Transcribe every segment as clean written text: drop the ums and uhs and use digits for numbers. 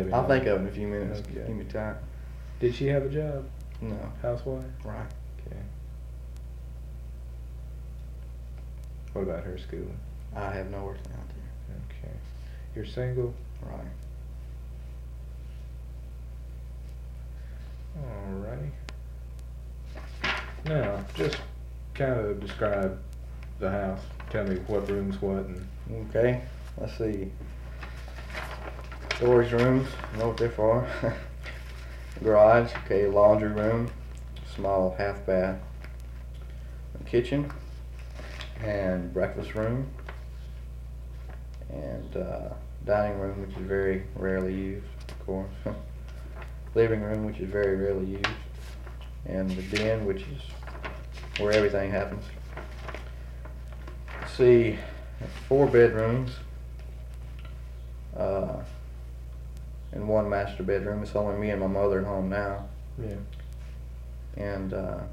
any? I'll think of it in a few minutes. Okay. Give me time. Did she have a job? No. Housewife? Right. Okay. What about her schooling? I have nowhere to out there. Okay. You're single? Right. Alrighty. Now, just kind of describe the house. Tell me what room's what and... Okay. Let's see. Storage rooms. Know what they're for. Garage. Okay. Laundry room. Small half bath. Kitchen. And breakfast room. And dining room, which is very rarely used, of course. Living room, which is very rarely used. And the den, which is where everything happens. Let's see, 4 bedrooms and 1 master bedroom. It's only me and my mother at home now. Yeah. And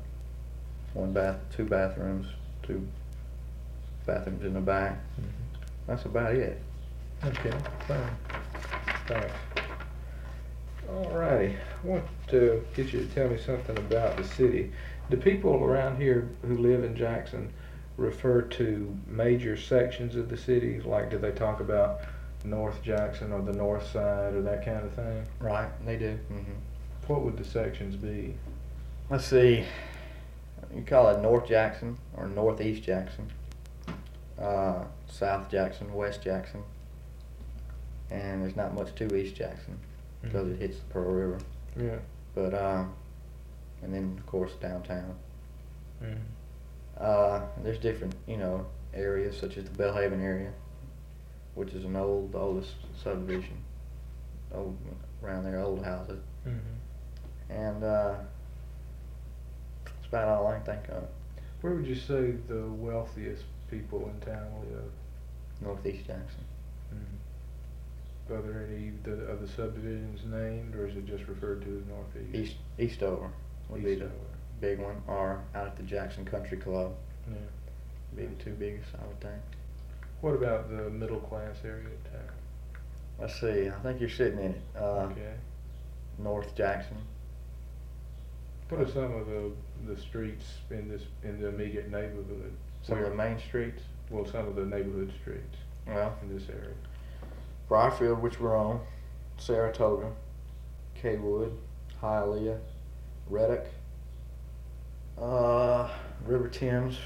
2 bathrooms, 2 bathrooms in the back. Mm-hmm. That's about it. Okay, fine. Thanks. Alrighty, I want to get you to tell me something about the city. Do people around here who live in Jackson refer to major sections of the city? Like, do they talk about North Jackson or the north side or that kind of thing? Right, they do. What would the sections be? Let's see, you call it North Jackson or Northeast Jackson, South Jackson, West Jackson, and there's not much to East Jackson because it hits the Pearl River. Yeah. But and then of course downtown. Mm-hmm. There's different, areas such as the Bellhaven area, which is the oldest subdivision, around there, old houses, Mm-hmm. and that's about all I can think of. Where would you say the wealthiest people in town live? Northeast Jackson. Are there any of the subdivisions named, or is it just referred to as Northeast? Eastover would be the Eastover. big one, or out at the Jackson Country Club. Yeah. Be the 2 biggest, I would think. What about the middle class area of town? Let's see. I think you're sitting in it. Okay. North Jackson. What are some of the streets in the immediate neighborhood? Some of the main streets. Well, some of the neighborhood streets Well, in this area. Briarfield, which we're on, Saratoga, Kaywood, Hialeah, Reddick, River Thames.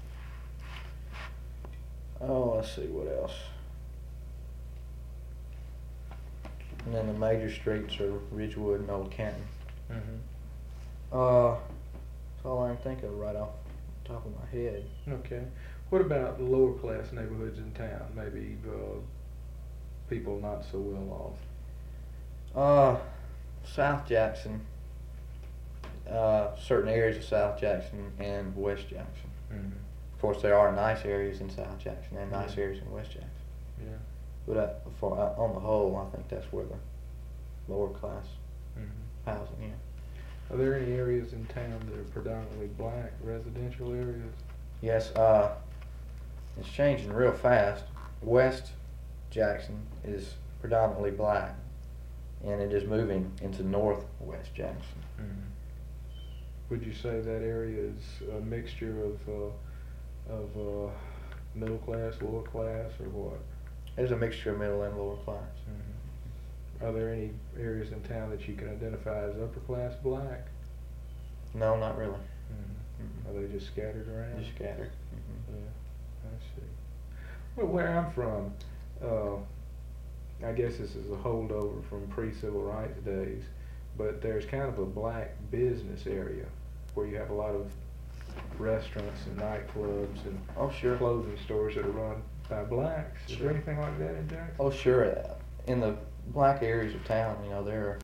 Oh, let's see what else. And then the major streets are Ridgewood and Old Canton. Mm-hmm. That's all I can think of right off the top of my head. Okay. What about the lower class neighborhoods in town? Maybe people not so well off. South Jackson, certain areas of South Jackson and West Jackson. Mm-hmm. Of course, there are nice areas in South Jackson and nice areas in West Jackson. Yeah. But on the whole, I think that's where the lower class Mm-hmm. housing is. Are there any areas in town that are predominantly black residential areas? Yes, it's changing real fast. West Jackson is predominantly black, and it is moving into Northwest Jackson. Mm-hmm. Would you say that area is a mixture of middle class, lower class, or what? There's a mixture of middle and lower class. Mm-hmm. Are there any areas in town that you can identify as upper class black? No, not really. Mm-hmm. Are they just scattered around? Just scattered. Yeah, I see. Well, where I'm from, I guess this is a holdover from pre-civil rights days, but there's kind of a black business area where you have a lot of restaurants and nightclubs and Oh, sure. clothing stores that are run by blacks. Is Sure. there anything like that in Jackson? Oh, sure. In the black areas of town, there are